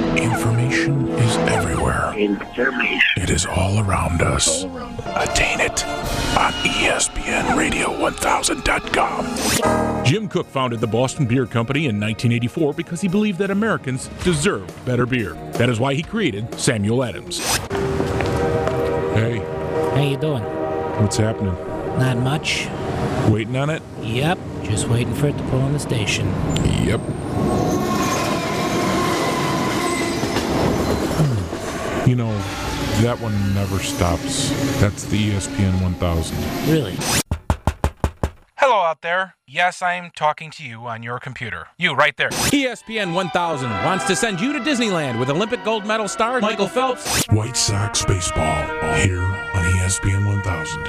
Information is everywhere. It is all around us. Attain it on ESPNRadio1000.com. Jim Koch founded the Boston Beer Company in 1984 because he believed that Americans deserved better beer. That is why he created Samuel Adams. Hey, How you doing? what's happening? Not much. Waiting on it? Yep, just waiting for it to pull in the station. Yep. You know, that one never stops. That's the ESPN 1000. Really? Hello out there. Yes, I'm talking to you on your computer. You right there. ESPN 1000 wants to send you to Disneyland with Olympic gold medal star Michael Phelps. White Sox baseball here on ESPN 1000.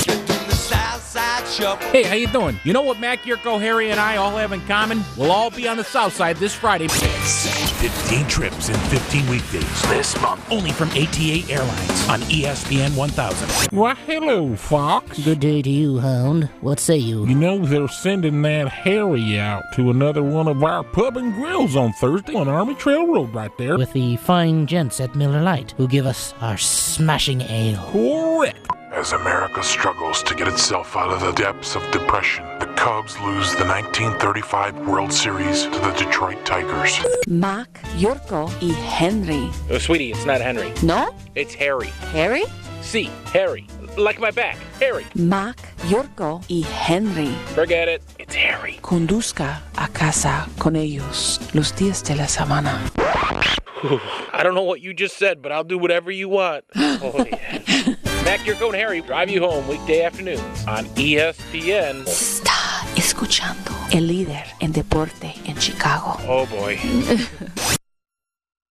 Hey, how you doing? You know what Mac Yurko, Harry, and I all have in common? We'll all be on the South Side this Friday. 15 trips in 15 weekdays this month. Only from ATA Airlines on ESPN 1000. Why, hello, Fox. Good day to you, Hound. What say you? You know, they're sending that Harry out to another one of our pub and grills on Thursday on Army Trail Road right there. With the fine gents at Miller Lite, who give us our smashing ale. Correct. As America struggles to get itself out of the depths of depression, the Cubs lose the 1935 World Series to the Detroit Tigers. Mac, Yurko y Henry. Oh, sweetie, it's not Henry. ¿No? It's Harry. Harry? See, Harry. Like my back. Harry. Mac, Yurko y Henry. Forget it. It's Harry. Conduzca a casa con ellos los días de la semana. I don't know what you just said, but I'll do whatever you want. Oh, yeah. Mac Yurko and Harry drive you home weekday afternoons on ESPN. Está escuchando el líder en deporte en Chicago. Oh, boy.